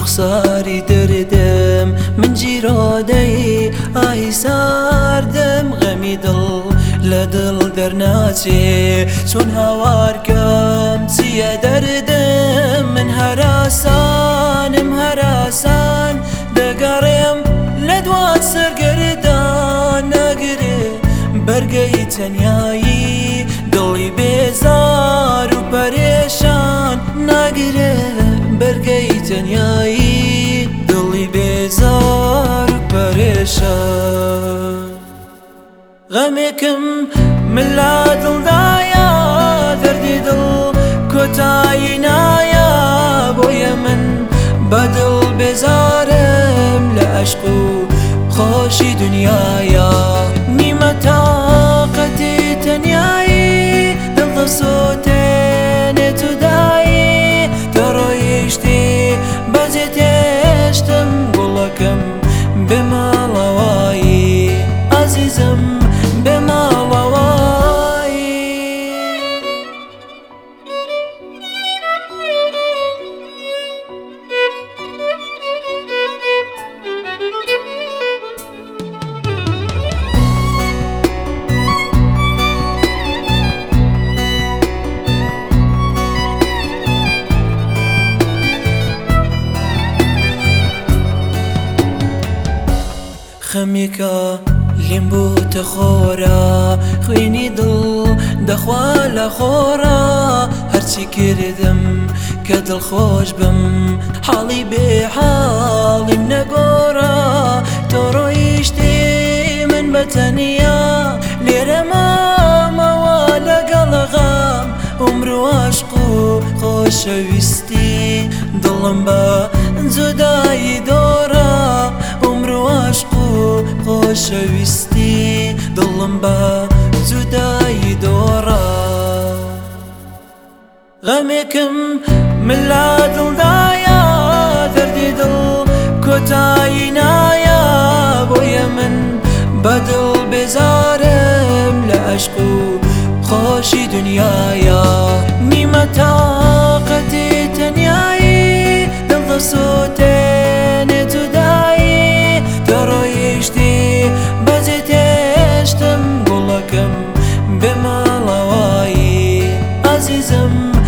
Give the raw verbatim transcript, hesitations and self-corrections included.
رخساری دردم من جیرۆدەی ئاهی ساردم غەمی دڵ لە دڵ دەرناچێ چۆن هاوارکەم چییە دەردم من هەراسانم هەراسان دەگەڕێم لە دوات سەرگەردان ناگرێ بەرگەی تەنیایی دڵی بێزار و پەرێشان ناگرێ بەرگەی تەنیایی دڵی بێزار و پەرێشان غەمێکم من لا دڵدایە دەردی دڵ کۆتایی نایە بۆیە من بەدڵ بێزارم لە عەشق و خۆشی دنیایە نیمە تاقەتی تەنیایی دڵ دەسووتێنێت و دایی تۆ ڕۆیشتی بەجێ تێشتم گوڵەکەم بێ ماڵەوایی عەزیزم بێ ماڵەوایی خەمیکە لێم بووتە خۆرە خوێنی دڵ دەخوا لە خۆرە هەرچی کردم کە دڵخۆش بم حاڵی بێ حاڵیم نەگۆڕە تۆ ڕۆیشتی من بەتەنیا لێرە مامەوە لەگەڵەغام عومر و عەشق و خۆشەویستی دڵم بە جودایی دۆڕە عومر و عەشق و خۆشەویستی دڵم بە جودایی دۆڕە غەمێکم من لا دڵدایە دەردی دڵ کۆتایی نایە بۆیە من بەدڵ بێزارم لە عەشق و خۆشی دنیایە نیمە تاقەتی تەنیایی دڵ دەسووتێنێت و دایی تۆ ڕۆیشتی بەجێ تێشتم گوڵەکەم بێ ماڵەوایی عەزیزم